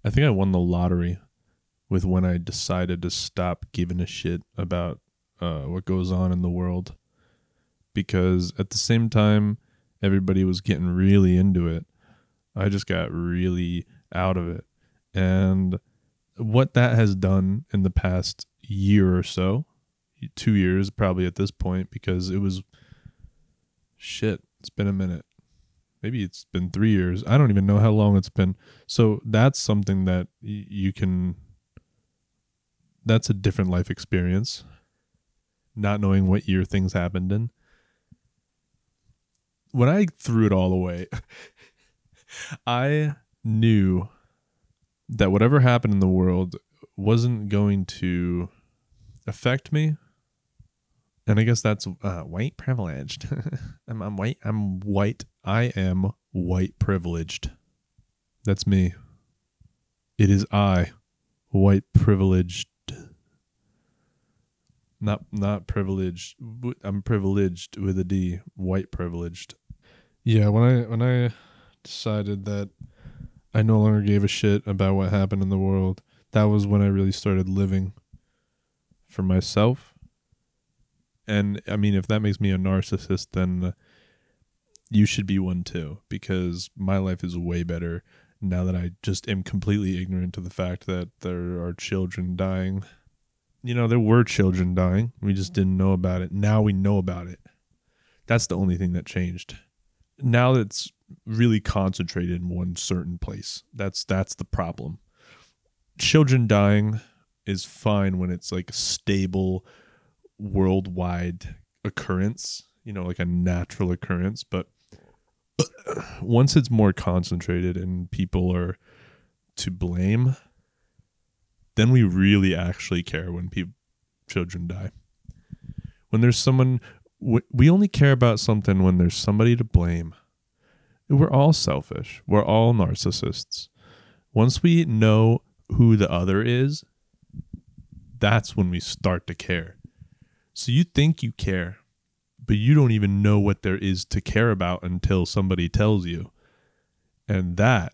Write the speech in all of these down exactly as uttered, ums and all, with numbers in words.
I think I won the lottery with when I decided to stop giving a shit about uh, what goes on in the world. Because at the same time, everybody was getting really into it. I just got really out of it. And what that has done in the past year or so, two years probably at this point, because it was shit. It's been a minute. Maybe it's been three years. I don't even know how long it's been. So that's something that y- you can, that's a different life experience. Not knowing what year things happened in. When I threw it all away, I knew that whatever happened in the world wasn't going to affect me. And I guess that's uh, white privileged. I'm, I'm white. I'm white. I am white privileged. That's me. It is I, white privileged. Not not privileged. I'm privileged with a D. White privileged. Yeah, when I when I decided that I no longer gave a shit about what happened in the world, that was when I really started living for myself. And I mean, if that makes me a narcissist, then uh, you should be one too, because my life is way better now that I just am completely ignorant to the fact that there are children dying. You know, there were children dying. We just didn't know about it. Now we know about it. That's the only thing that changed. Now it's really concentrated in one certain place. That's that's the problem. Children dying is fine when it's like a stable worldwide occurrence, you know, like a natural occurrence. But once it's more concentrated and people are to blame, then we really actually care when people, children die. When there's someone, we only care about something when there's somebody to blame. We're all selfish. We're all narcissists. Once we know who the other is, that's when we start to care. So you think you care, but you don't even know what there is to care about until somebody tells you. And that,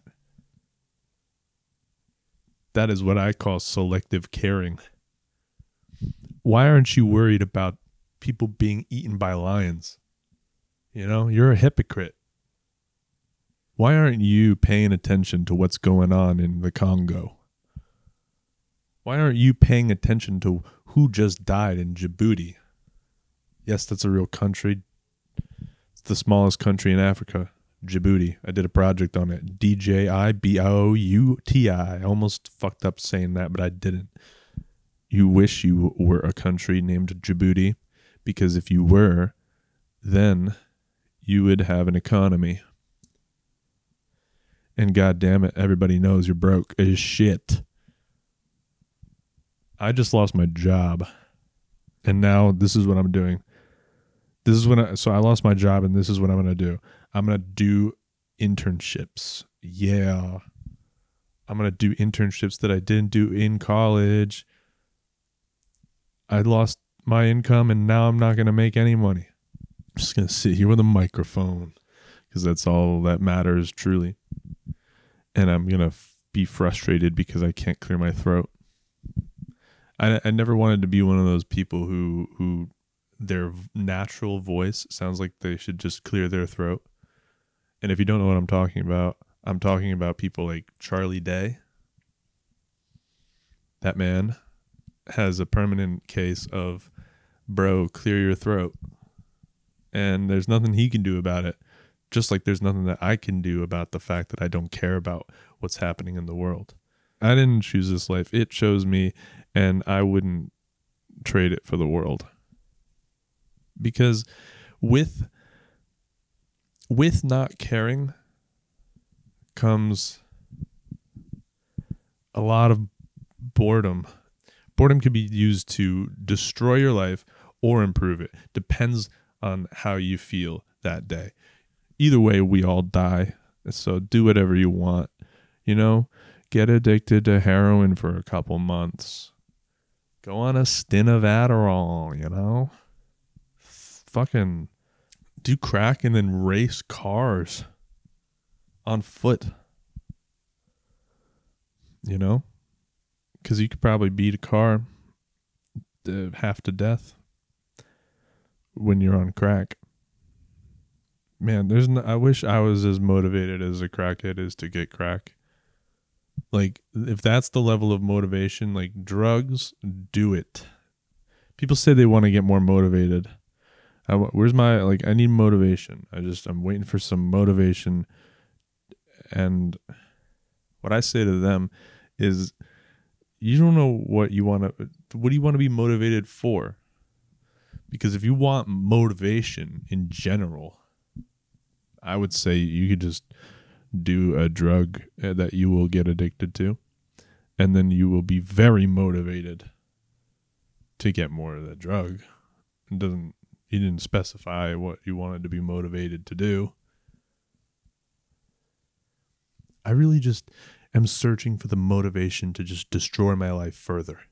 that is what I call selective caring. Why aren't you worried about people being eaten by lions? You know, you're a hypocrite. Why aren't you paying attention to what's going on in the Congo? Why aren't you paying attention to who just died in Djibouti? Yes, that's a real country. It's the smallest country in Africa, Djibouti. I did a project on it. D J I B O U T I. I almost fucked up saying that, but I didn't. You wish you were a country named Djibouti, because if you were, then you would have an economy. And God damn it, everybody knows you're broke as shit. I just lost my job. And now this is what I'm doing. This is when I, so I lost my job, and this is what I'm going to do. I'm going to do internships. Yeah. I'm going to do internships that I didn't do in college. I lost my income, and now I'm not going to make any money. I'm just going to sit here with a microphone, because that's all that matters, truly. And I'm going to f- be frustrated because I can't clear my throat. I, I never wanted to be one of those people who, who their natural voice sounds like they should just clear their throat. And if you don't know what I'm talking about, I'm talking about people like Charlie Day. That man has a permanent case of, bro, clear your throat. And there's nothing he can do about it. Just like there's nothing that I can do about the fact that I don't care about what's happening in the world. I didn't choose this life. It chose me, and I wouldn't trade it for the world. Because with with not caring comes a lot of boredom. Boredom can be used to destroy your life or improve it. Depends on how you feel that day. Either way, we all die. So do whatever you want. You know, get addicted to heroin for a couple months. Go on a stint of Adderall, you know? Fucking do crack and then race cars on foot. you know, because you could probably beat a car uh, half to death when you're on crack. Man, there's no, I wish I was as motivated as a crackhead is to get crack. Like, if that's the level of motivation, like drugs, do it. People say they want to get more motivated. I, where's my, like, I need motivation. I just, I'm waiting for some motivation. And what I say to them is, you don't know what you want to, what do you want to be motivated for? Because if you want motivation in general, I would say you could just do a drug that you will get addicted to, and then you will be very motivated to get more of the drug. It doesn't, you didn't specify what you wanted to be motivated to do. I really just am searching for the motivation to just destroy my life further.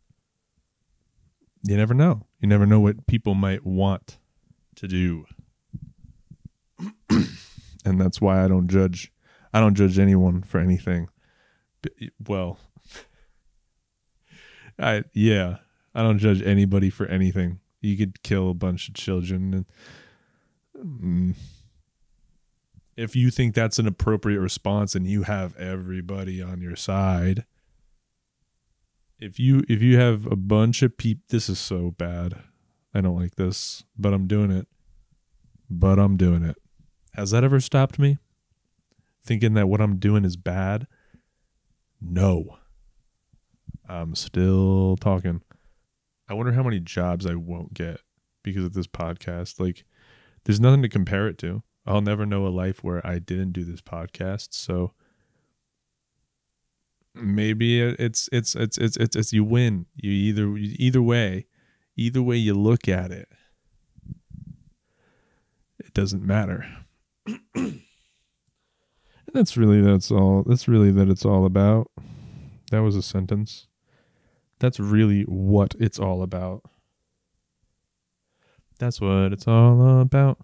You never know. You never know what people might want to do. And that's why I don't judge. I don't judge anyone for anything. Well, I yeah, I don't judge anybody for anything. You could kill a bunch of children, and mm, if you think that's an appropriate response and you have everybody on your side, if you if you have a bunch of people, this is so bad. I don't like this, but I'm doing it. But I'm doing it. Has that ever stopped me? Thinking that what I'm doing is bad? No. I'm still talking. I wonder how many jobs I won't get because of this podcast. Like, there's nothing to compare it to. I'll never know a life where I didn't do this podcast. So maybe it's it's it's it's it's, it's you win. You either either way, either way you look at it, it doesn't matter. That's really that's all. That's really that it's all about. That was a sentence. That's really what it's all about. That's what it's all about.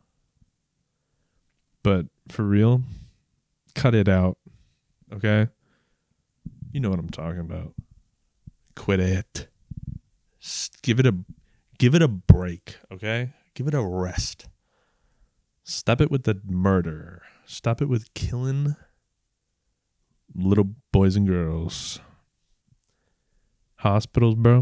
But for real, cut it out. Okay? You know what I'm talking about. Quit it. Just give it a give it a break, okay? Give it a rest. Stop it with the murder. Stop it with killing little boys and girls. Hospitals, bro.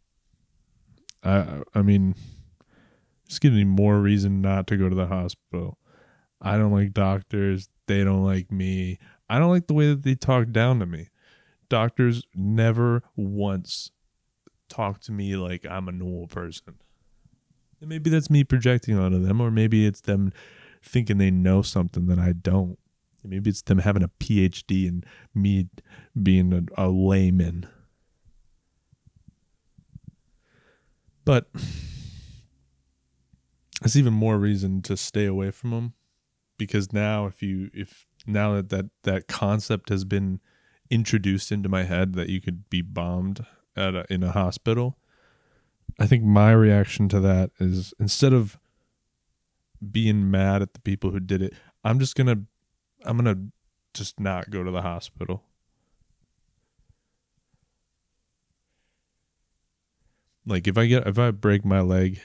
I I mean, just gives me more reason not to go to the hospital. I don't like doctors. They don't like me. I don't like the way that they talk down to me. Doctors never once talk to me like I'm a normal person. And maybe that's me projecting onto them, or maybe it's them thinking they know something that I don't. Maybe it's them having a P H D and me being a, a layman. But it's even more reason to stay away from them, because now if you if now that that, that concept has been introduced into my head that you could be bombed at a, in a hospital, I think my reaction to that is, instead of being mad at the people who did it, I'm just gonna I'm gonna just not go to the hospital. Like if I get if I break my leg,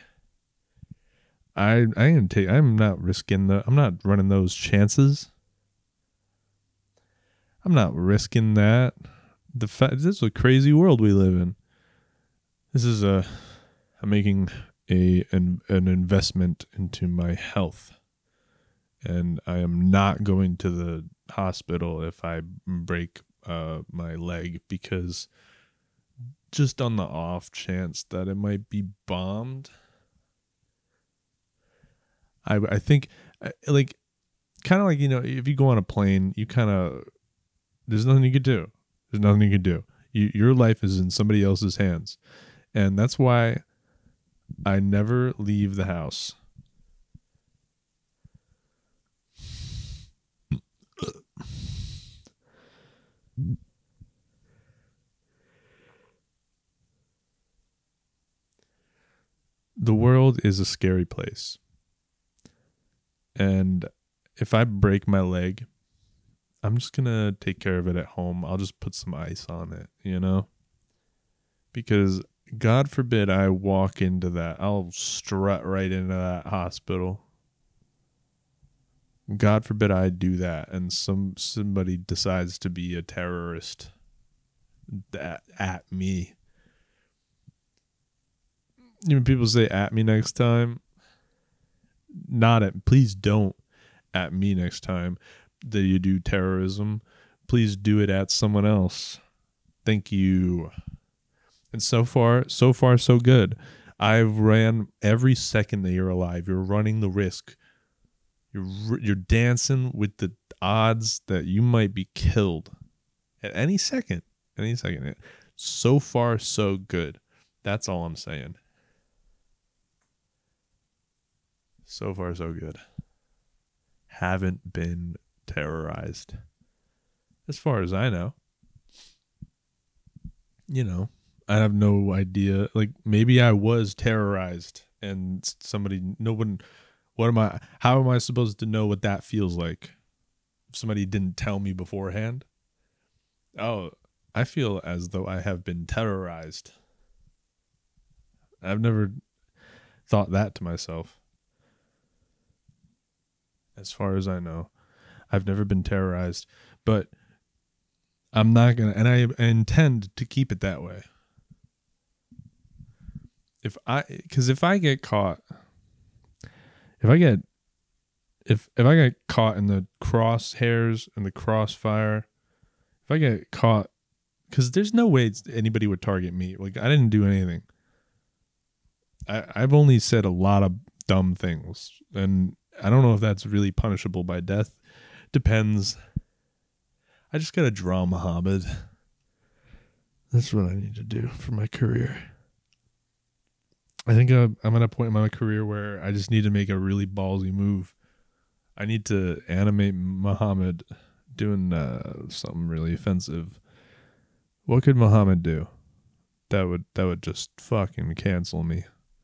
I I ain't take I'm not risking the I'm not running those chances. I'm not risking that. The fact this is a crazy world we live in. This is a I'm making a an, an investment into my health, and I am not going to the hospital if I break uh, my leg, because just on the off chance that it might be bombed, I I think like kind of like, you know, if you go on a plane, you kind of there's nothing you could do. There's nothing you could do. You, your life is in somebody else's hands, and that's why I never leave the house. The world is a scary place. And if I break my leg, I'm just going to take care of it at home. I'll just put some ice on it, you know? Because God forbid I walk into that. I'll strut right into that hospital. God forbid I do that and some somebody decides to be a terrorist at, at me. You know, people say at me next time. Not at, please don't at me next time that you do terrorism. Please do it at someone else. Thank you. And so far, so far, so good. I've ran every second that you're alive. You're running the risk. You're you're dancing with the odds that you might be killed at any second. Any second. So far, so good. That's all I'm saying. So far, so good. Haven't been terrorized. As far as I know. You know, I have no idea. Like, maybe I was terrorized and somebody, no one, what am I, how am I supposed to know what that feels like? If somebody didn't tell me beforehand. Oh, I feel as though I have been terrorized. I've never thought that to myself. As far as I know, I've never been terrorized, but I'm not going to, and I intend to keep it that way. If I, because if I get caught, if I get, if, if I get caught in the crosshairs and the crossfire, if I get caught, because there's no way anybody would target me. Like, I didn't do anything. I, I've only said a lot of dumb things, and I don't know if that's really punishable by death. Depends. I just gotta draw Muhammad. That's what I need to do for my career. I think I'm at a point in my career where I just need to make a really ballsy move. I need to animate Muhammad doing uh, something really offensive. What could Muhammad do? That would that would just fucking cancel me.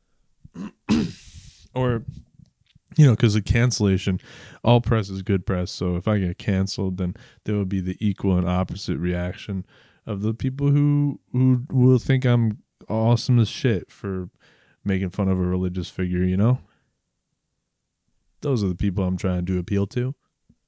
Or, you know, because of cancellation, all press is good press. So if I get canceled, then there will be the equal and opposite reaction of the people who who will think I'm awesome as shit for making fun of a religious figure, you know? Those are the people I'm trying to appeal to.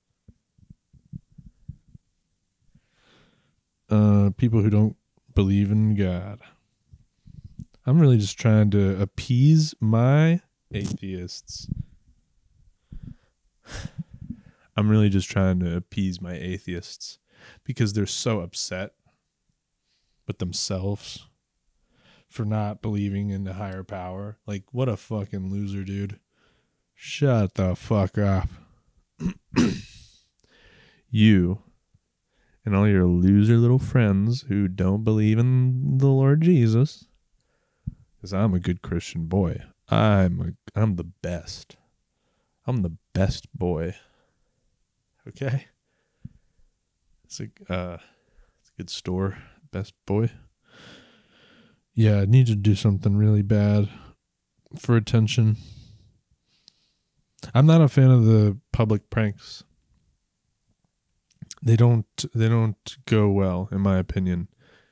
Uh, people who don't believe in God. I'm really just trying to appease my atheists. I'm really just trying to appease my atheists because they're so upset with themselves for not believing in the higher power. Like, what a fucking loser, dude. Shut the fuck up. You and all your loser little friends who don't believe in the Lord Jesus. Because I'm a good Christian boy. I'm a, I'm the best. I'm the best boy. Okay? It's a, uh, it's a good store. Best boy. Yeah, I need to do something really bad for attention. I'm not a fan of the public pranks. They don't they don't go well, in my opinion.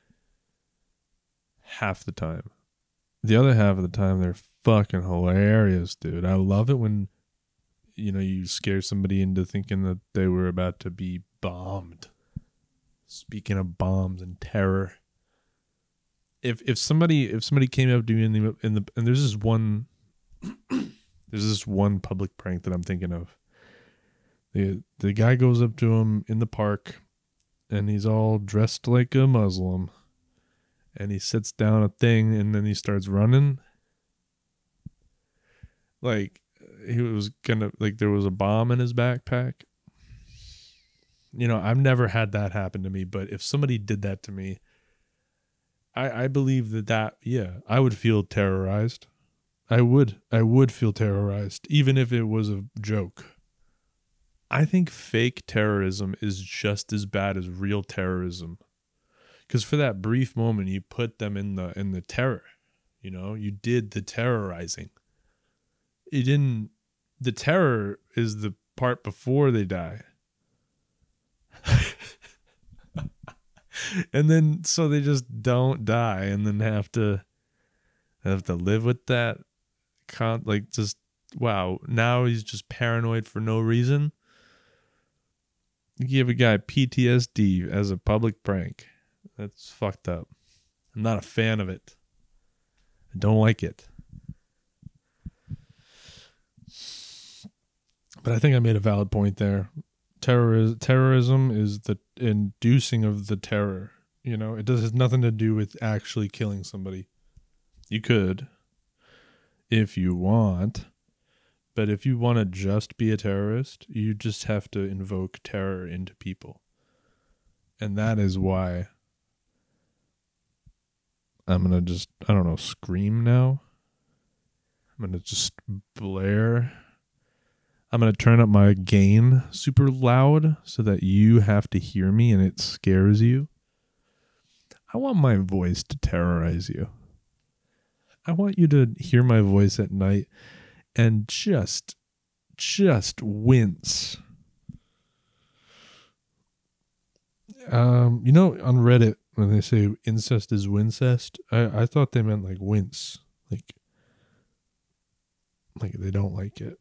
Half the time. The other half of the time, they're fucking hilarious, dude. I love it when, you know, you scare somebody into thinking that they were about to be bombed. Speaking of bombs and terror, if if somebody if somebody came up to me in the in the and there's this one there's this one public prank that I'm thinking of. The the guy goes up to him in the park, and he's all dressed like a Muslim, and he sits down a thing, and then he starts running. Like he was gonna like there was a bomb in his backpack. You know, I've never had that happen to me, but if somebody did that to me, I, I believe that that, yeah, I would feel terrorized. I would. I would feel terrorized, even if it was a joke. I think fake terrorism is just as bad as real terrorism. Because for that brief moment, you put them in the in the terror. You know, you did the terrorizing. You didn't. The terror is the part before they die. And then so they just don't die and then have to have to live with that con like just wow, now he's just paranoid for no reason. You give a guy P T S D as a public prank. That's fucked up. I'm not a fan of it. I don't like it. But I think I made a valid point there. Terror, terrorism is the inducing of the terror. You know, it does has nothing to do with actually killing somebody. You could, if you want. But if you want to just be a terrorist, you just have to invoke terror into people. And that is why I'm going to just, I don't know, scream now. I'm going to just blare. I'm going to turn up my gain super loud so that you have to hear me and it scares you. I want my voice to terrorize you. I want you to hear my voice at night and just, just wince. Um, you know, on Reddit, when they say incest is wincest, I, I thought they meant like wince. Like, like they don't like it.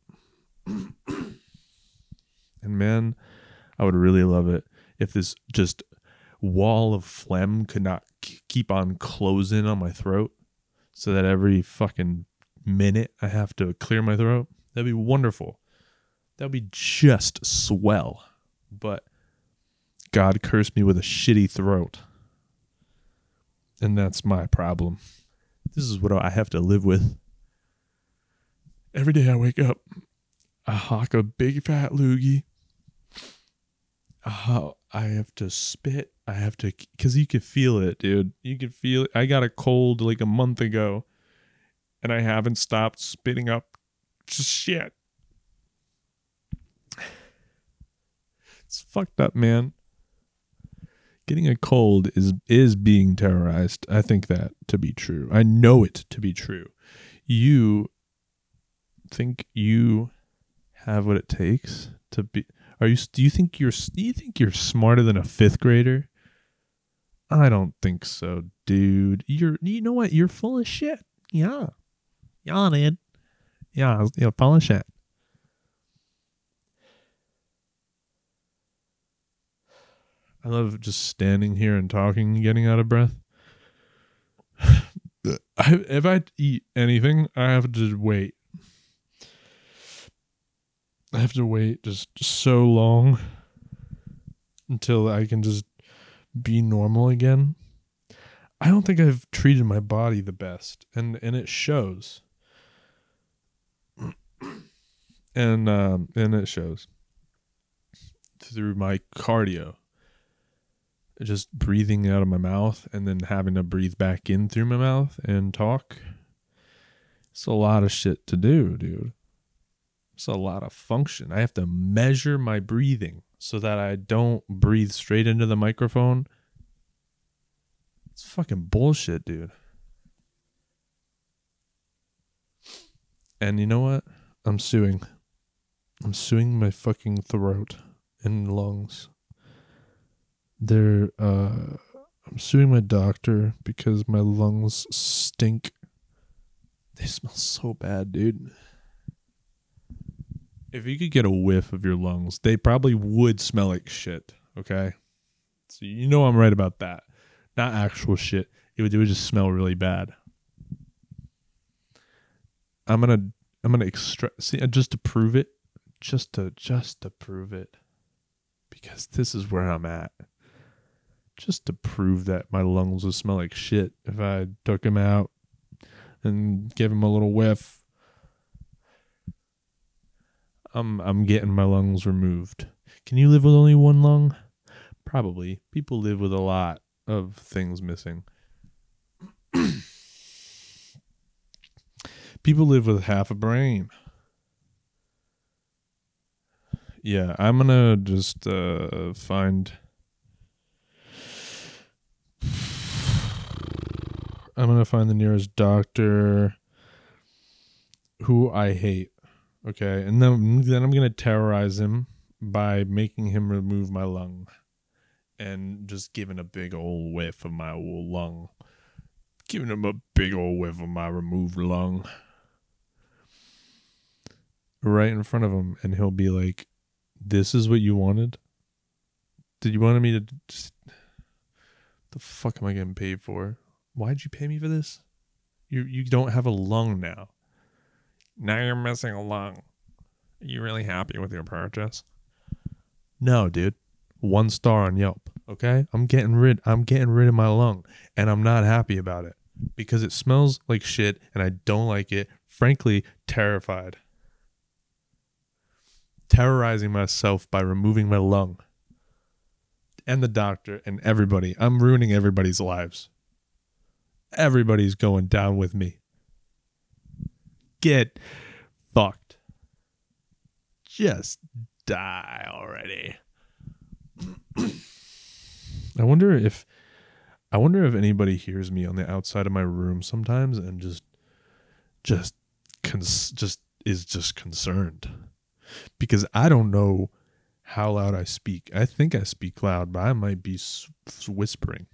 And man, I would really love it if this just wall of phlegm could not k- keep on closing on my throat so that every fucking minute I have to clear my throat. That'd be wonderful. That'd be just swell. But God cursed me with a shitty throat. And that's my problem. This is what I have to live with. Every day I wake up, I hawk a big fat loogie. Uh, I have to spit. I have to, because you can feel it, dude. You can feel it. I got a cold like a month ago, and I haven't stopped spitting up just shit. It's fucked up, man. Getting a cold is is being terrorized. I think that to be true. I know it to be true. You think you have what it takes to be? Are you? Do you think you're? Do you think you're smarter than a fifth grader? I don't think so, dude. You're. You know what? You're full of shit. Yeah, yeah, dude. Yeah, you're full of shit. I love just standing here and talking and getting out of breath. I, if I eat anything, I have to wait. I have to wait just so long until I can just be normal again. I don't think I've treated my body the best, and, and it shows. and um, and it shows through my cardio. Just breathing out of my mouth and then having to breathe back in through my mouth and talk. It's a lot of shit to do, dude. It's a lot of function. I have to measure my breathing so that I don't breathe straight into the microphone. It's fucking bullshit, dude. And you know what? I'm suing. I'm suing my fucking throat and lungs. They're, uh, I'm suing my doctor because my lungs stink. They smell so bad, dude. If you could get a whiff of your lungs, they probably would smell like shit, okay? So you know I'm right about that. Not actual shit. It would, it would just smell really bad. I'm gonna, I'm gonna extract, see, just to prove it, just to, just to prove it, because this is where I'm at. Just to prove that my lungs would smell like shit if I took him out and gave him a little whiff. I'm I'm getting my lungs removed. Can you live with only one lung? Probably. People live with a lot of things missing. People live with half a brain. Yeah, I'm gonna just uh, find... I'm going to find the nearest doctor who I hate, okay? And then, then I'm going to terrorize him by making him remove my lung. and just giving a big old whiff of my old lung. Giving him a big old whiff of my removed lung. Right in front of him, and he'll be like, "This is what you wanted? Did you want me to just... The fuck am I getting paid for? Why'd you pay me for this? You you don't have a lung now. Now you're missing a lung. Are you really happy with your purchase?" No, dude. One star on Yelp. Okay? I'm getting rid I'm getting rid of my lung, and I'm not happy about it because it smells like shit and I don't like it. Frankly, terrified. Terrorizing myself by removing my lung. And the doctor and everybody. I'm ruining everybody's lives. Everybody's going down with me. Get fucked. Just die already. I wonder if I wonder if anybody hears me on the outside of my room sometimes and just just cons- just is just concerned. Because I don't know how loud I speak. I think I speak loud, but I might be s- whispering.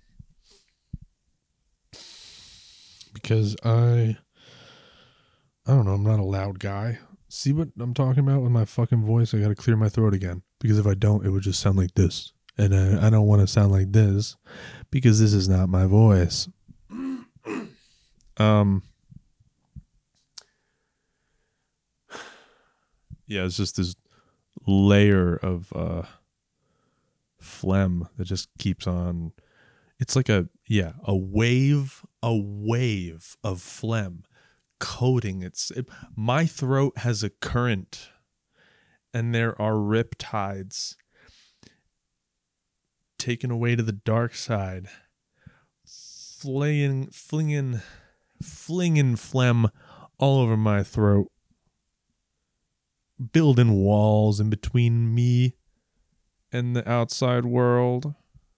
Because I, I don't know, I'm not a loud guy. See what I'm talking about with my fucking voice? I gotta clear my throat again. Because if I don't, it would just sound like this. And I, I don't want to sound like this because this is not my voice. Um... Yeah, it's just this layer of uh, phlegm that just keeps on. It's like a, yeah, a wave, a wave of phlegm coating. It's it, my throat has a current, and there are riptides taken away to the dark side, flinging, flinging, flinging phlegm all over my throat. Building walls in between me and the outside world.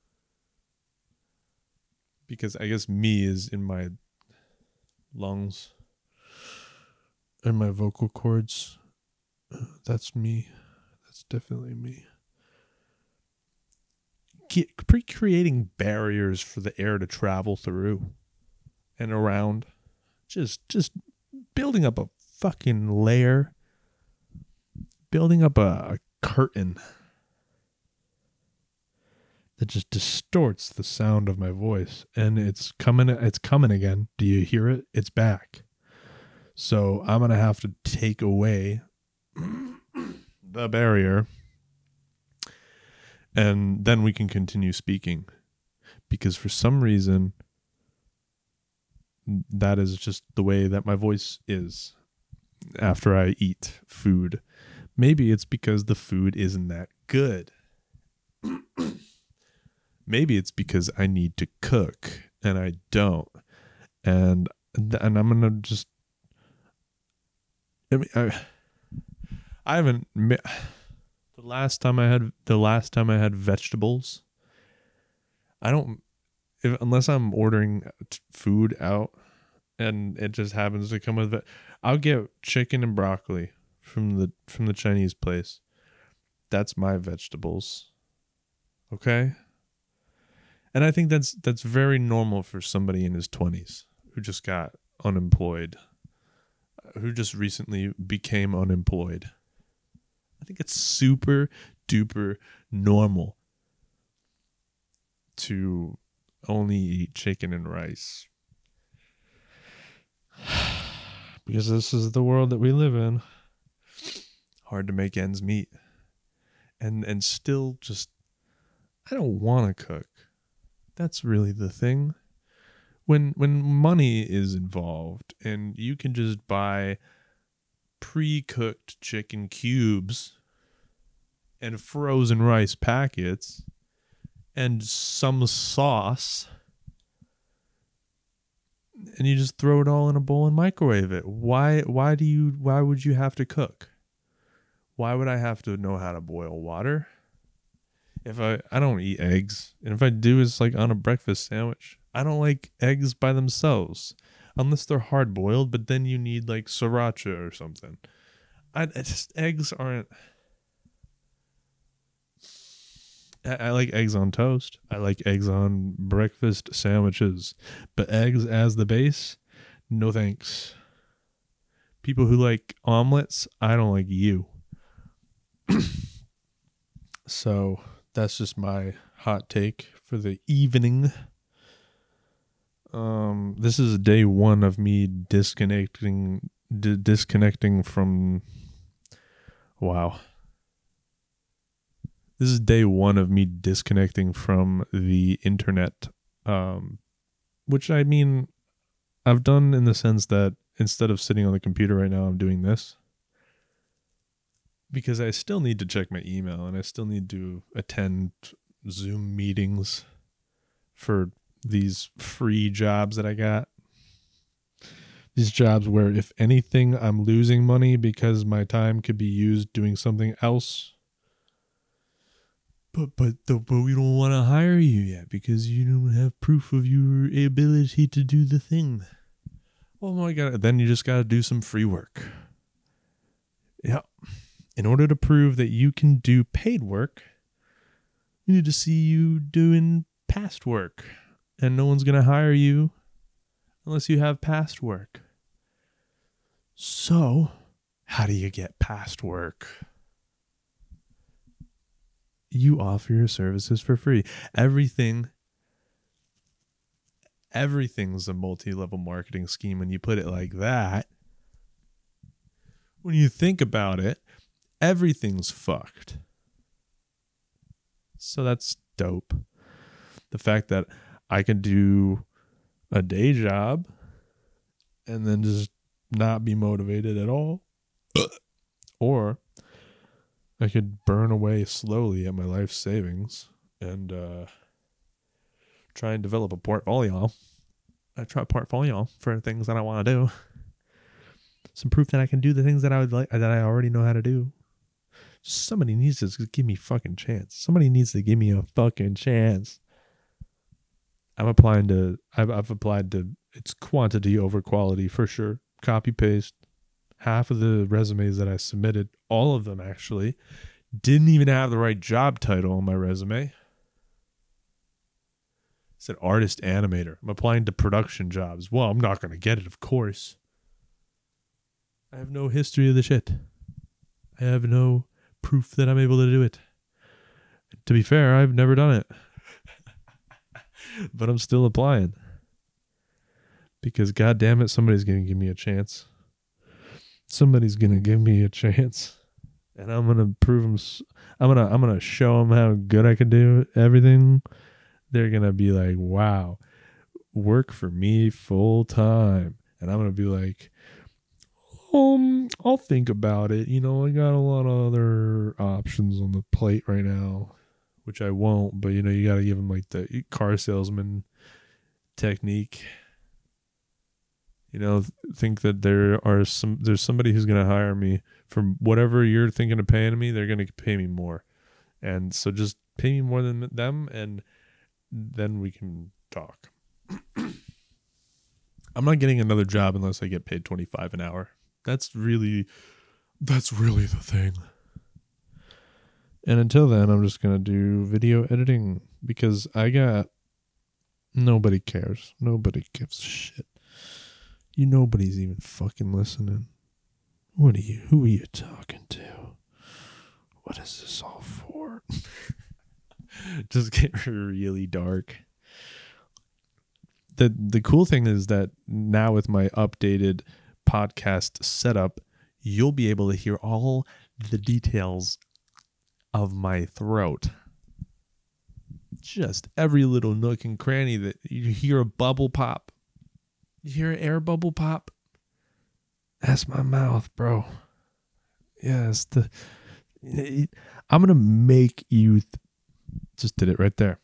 Because I guess me is in my lungs and my vocal cords. That's me. That's definitely me. Get, pre- creating barriers for the air to travel through and around. Just, just building up a fucking layer. Building up a, a curtain that just distorts the sound of my voice. And it's coming, it's coming again. Do you hear it? It's back. So I'm going to have to take away the barrier. And then we can continue speaking. Because for some reason, that is just the way that my voice is after I eat food. Maybe it's because the food isn't that good. Maybe it's because I need to cook and I don't. And and I'm going to just I mean I, I haven't the last time I had the last time I had vegetables. I don't if, unless I'm ordering food out and it just happens to come with it. I'll get chicken and broccoli from the from the Chinese place. That's my vegetables. Okay? And I think that's that's very normal for somebody in his twenties who just got unemployed, who just recently became unemployed. I think it's super duper normal to only eat chicken and rice. Because this is the world that we live in. Hard to make ends meet. And and still just, I don't want to cook. That's really the thing. When when money is involved and you can just buy pre-cooked chicken cubes and frozen rice packets and some sauce, and you just throw it all in a bowl and microwave it. Why why do you why would you have to cook? Why would I have to know how to boil water? If I I don't eat eggs, and if I do, it's like on a breakfast sandwich. I don't like eggs by themselves unless they're hard boiled, but then you need like sriracha or something. I, I just eggs aren't I, I like eggs on toast. I like eggs on breakfast sandwiches. But eggs as the base, no thanks. People who like omelets, I don't like you. So that's just my hot take for the evening. Um, this is day one of me disconnecting, d- disconnecting from. Wow. This is day one of me disconnecting from the internet. Um, which I mean, I've done in the sense that instead of sitting on the computer right now, I'm doing this. Because I still need to check my email and I still need to attend Zoom meetings for these free jobs that I got. These jobs where, if anything, I'm losing money because my time could be used doing something else. But but the, but we don't want to hire you yet because you don't have proof of your ability to do the thing. Oh my god! Then you just got to do some free work. Yeah. In order to prove that you can do paid work, you need to see you doing past work. And no one's going to hire you unless you have past work. So, how do you get past work? You offer your services for free. Everything, everything's a multi-level marketing scheme when you put it like that. When you think about it, everything's fucked. So that's dope. The fact that I can do a day job and then just not be motivated at all. Or I could burn away slowly at my life savings and uh, try and develop a portfolio. I try a portfolio for things that I want to do. Some proof that I can do the things that I would like, that I already know how to do. Somebody needs to give me a fucking chance. Somebody needs to give me a fucking chance. I'm applying to, I've, I've applied to, it's quantity over quality for sure. Copy paste. Half of the resumes that I submitted, all of them actually, didn't even have the right job title on my resume. It said artist animator. I'm applying to production jobs. Well, I'm not going to get it, of course. I have no history of the shit. I have no proof that I'm able to do it. To be fair, I've never done it. But I'm still applying. Because God damn it, somebody's going to give me a chance. Somebody's going to give me a chance. And I'm going to prove them. I'm going to I'm going to show them how good I can do everything. They're going to be like, "Wow, work for me full time." And I'm going to be like, Um, I'll think about it. You know, I got a lot of other options on the plate right now, which I won't, but you know, you got to give them like the car salesman technique. You know, think that there are some, there's somebody who's going to hire me for whatever you're thinking of paying me. They're going to pay me more. And so just pay me more than them and then we can talk. I'm not getting another job unless I get paid twenty-five an hour. That's really, that's really the thing. And until then, I'm just going to do video editing because I got, nobody cares. Nobody gives a shit. You, nobody's even fucking listening. What are you, who are you talking to? What is this all for? Just get really dark. The, the cool thing is that now with my updated podcast setup, you'll be able to hear all the details of my throat. Just every little nook and cranny that you hear a bubble pop. You hear an air bubble pop? That's my mouth, bro. Yes, the I'm gonna make you th- just did it right there.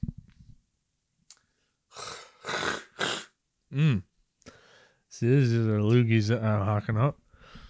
Mm. See, this is our loogies that I'm hawking up.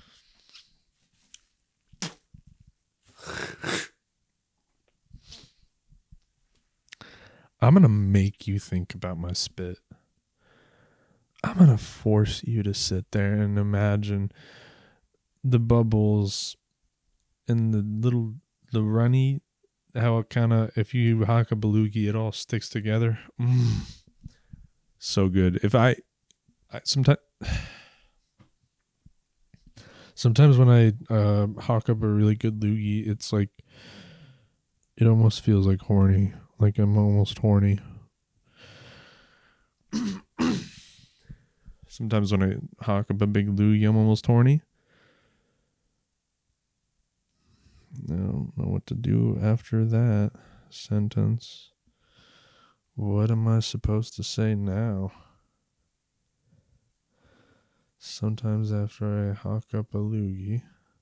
I'm going to make you think about my spit. I'm going to force you to sit there and imagine the bubbles and the little, the runny, how it kind of, if you hock a belugi, it all sticks together. Mm, so good. If I, I sometimes, sometimes when I uh, hock up a really good loogie, it's like, it almost feels like horny. Like I'm almost horny. Sometimes when I hock up a big loogie, I'm almost horny. I don't know what to do after that sentence. What am I supposed to say now? Sometimes after I hawk up a loogie,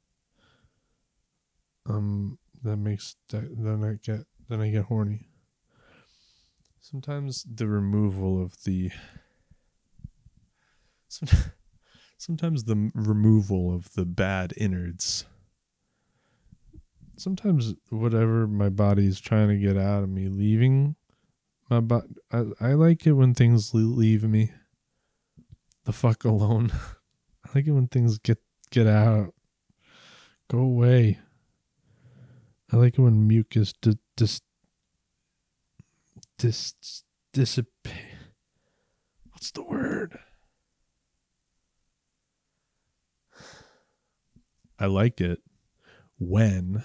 um, that makes that, then I get then I get horny. Sometimes the removal of the sometimes the removal of the bad innards. Sometimes whatever my body's trying to get out of me, leaving my body. I, I like it when things leave me the fuck alone. I like it when things get get out, go away. I like it when mucus dis dis dis dissipate. What's the word? I like it when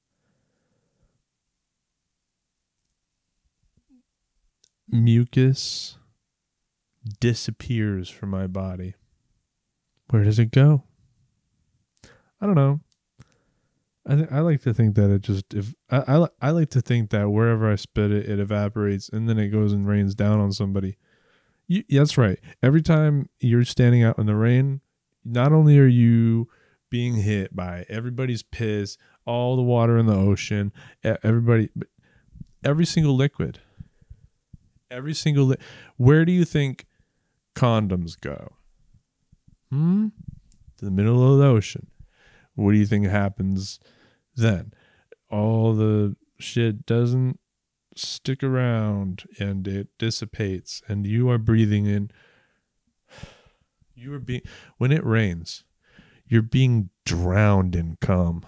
mucus disappears from my body. Where does it go? I don't know. I th- I like to think that it just if I, I I like to think that wherever I spit it, it evaporates and then it goes and rains down on somebody. You, that's right. Every time you're standing out in the rain, not only are you being hit by everybody's piss, all the water in the ocean, everybody, every single liquid, every single li- where do you think condoms go? Hmm? To the middle of the ocean. What do you think happens then? All the shit doesn't stick around and it dissipates and you are breathing in. You are being, when it rains, you're being drowned in cum.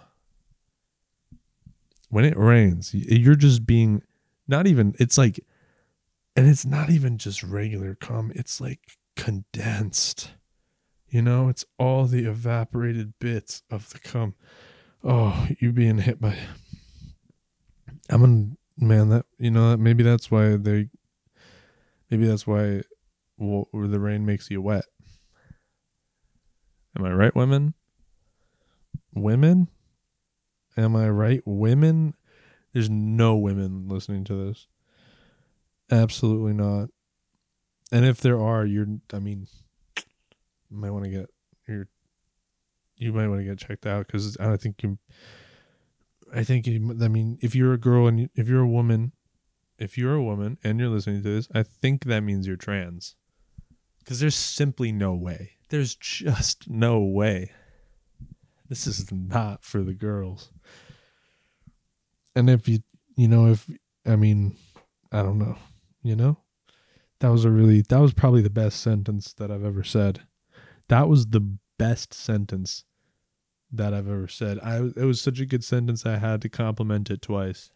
When it rains, you're just being, not even, it's like, and it's not even just regular cum, it's like condensed. You know, it's all the evaporated bits of the cum. Oh, you being hit by. I'm a man that, you know, maybe that's why they, maybe that's why well, the rain makes you wet. Am I right, women? Women? Am I right? Women? There's no women listening to this. Absolutely not. And if there are, you're, I mean, you might want to get, you're, you might want to get checked out because I think you, I think, you, I mean, if you're a girl and you, if you're a woman, if you're a woman and you're listening to this, I think that means you're trans. Because there's simply no way. There's just no way. This is not for the girls. And if you, you know, if, I mean, I don't know, you know? That was a really, that was probably the best sentence that I've ever said. That was the best sentence that I've ever said. I It was such a good sentence, I had to compliment it twice.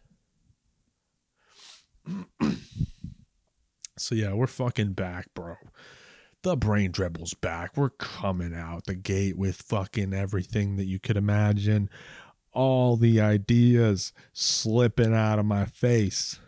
So yeah, we're fucking back, bro. The Brain Dribble's back. We're coming out the gate with fucking everything that you could imagine. All the ideas slipping out of my face.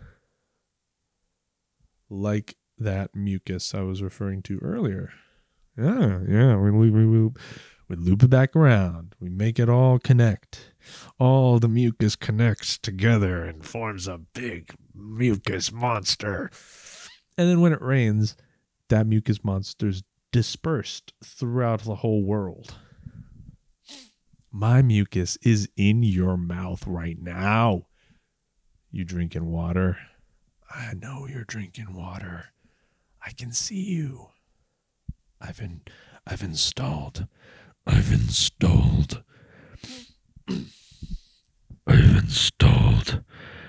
Like that mucus I was referring to earlier. Yeah, yeah. We, we, we, we, we loop it back around. We make it all connect. All the mucus connects together and forms a big mucus monster. And then when it rains, that mucus monster's dispersed throughout the whole world. My mucus is in your mouth right now. You drinking water? I know you're drinking water. I can see you. I've in, I've installed. I've installed. I've installed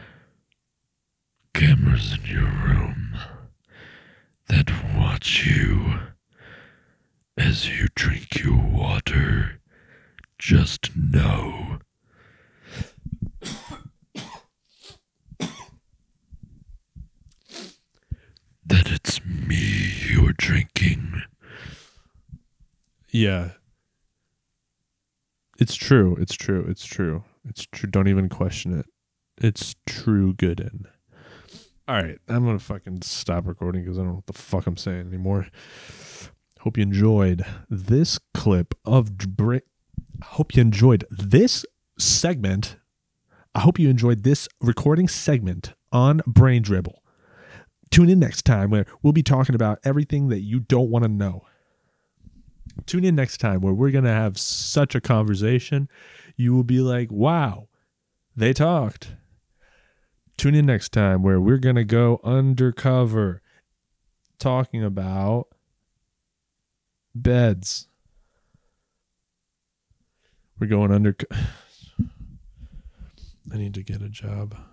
cameras in your room that watch you as you drink your water. Just know that it's me you're drinking. Yeah. It's true. It's true. It's true. It's true. Don't even question it. It's true, Gooden. All right. I'm going to fucking stop recording because I don't know what the fuck I'm saying anymore. Hope you enjoyed this clip of... Bra- Hope you enjoyed this segment. I hope you enjoyed this recording segment on Brain Dribble. Tune in next time where we'll be talking about everything that you don't want to know. Tune in next time where we're going to have such a conversation. You will be like, wow, they talked. Tune in next time where we're going to go undercover talking about beds. We're going under. I need to get a job.